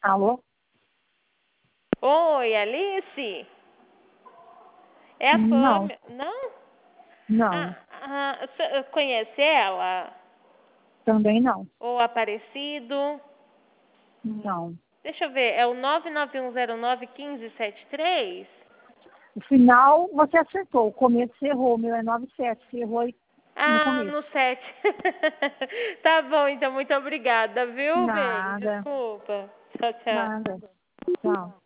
Alô? Oi, Alice? É a Não, Pâmela? Não? não, Você conhece ela? também não. Ou Aparecido? Não. Deixa eu ver, é o 991091573? O final você acertou, o começo você errou, o meu é 97, você errou aí no Ah, começo. no 7. Tá bom, então, muito obrigada, viu, bem? Nada, Desculpa. Tchau, tchau. nada. Tchau.